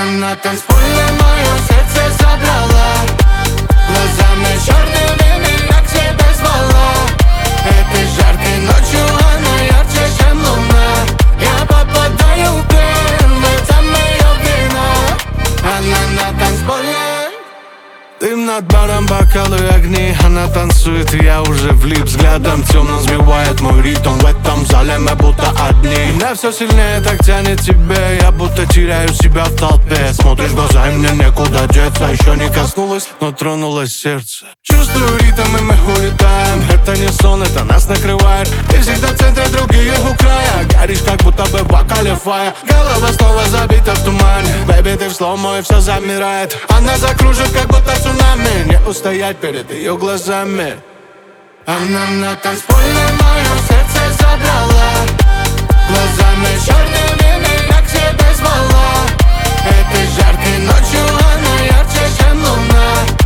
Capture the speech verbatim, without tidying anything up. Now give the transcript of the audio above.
Она на танцполе мое сердце забрала, глазами черными меня к себе звала. Этой жаркой ночью она ярче, чем луна. Я попадаю в плен, в этом ее вина. Она на танцполе. Дым над баром, бокалы, огни. Она танцует, и я уже влип. Взглядом темным сбивает мой ритм. В этом зале мы будто одни. Меня все сильнее так тянет тебе. Я будто теряю себя в толпе. Смотришь в глаза, и мне некуда деться. Еще не коснулась, но тронулось сердце. Чувствую ритм, и мы улетаем. Это не сон, это нас накрывает. Ты всегда в центре, другие у края. Горишь, как будто бы в бокале фая. Голова снова забита в тумане. Бэйби, ты в слоумо, и все замирает. Она закружит, как будто цунами. Не устоять перед ее глазами. Она на танцполе мое сердце забрала, глазами черными меня к себе звала. Этой жаркой ночью она ярче, чем луна.